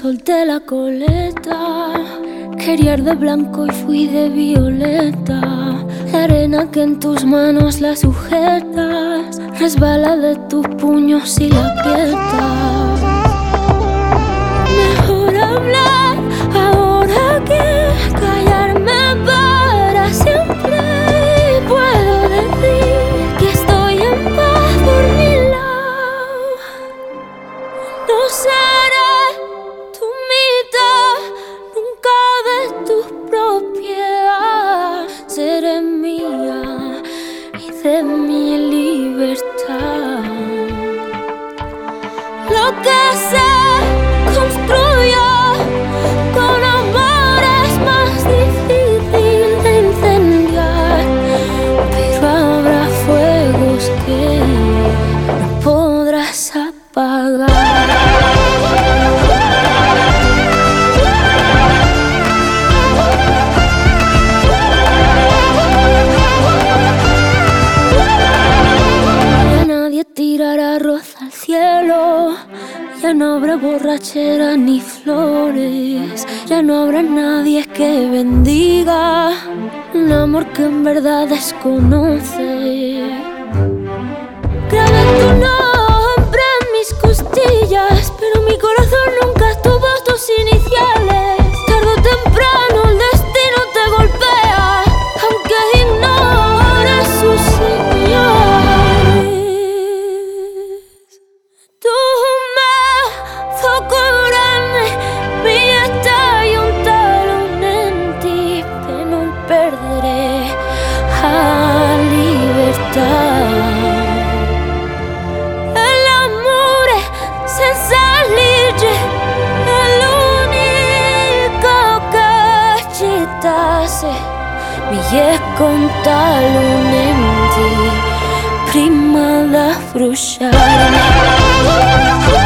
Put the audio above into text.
solté la coleta. Quería ir de blanco y fui de violeta. La arena que en tus manos la sujetas resbala de tus puños y la aprietas. Mejor hablar ahora que callarme para siempre. Puedo decir que estoy en paz por mi lado. No seré tu mitad, nunca de tu propiedad. Seré mía y de mi libertad. Lo que se construyó con amor es más difícil de incendiar, pero habrá fuegos que no podrás apagar. Ya nadie tirará arroz al cielo. Ya no habrá borrachera ni flores. Ya no habrá nadie que bendiga un amor que en verdad desconoce. Grabé tu nombre en mis costillas, pero mi corazón nunca tuvo tus iniciales. Tarde o temprano el destino te golpea, aunque ignores sus señales. Tu mazo curarme, billete y un talón en ti, que non perderé a libertà. L'amore senza legge è l'unico che ci tasse. Mi è con talon en ti prima da bruciarmi.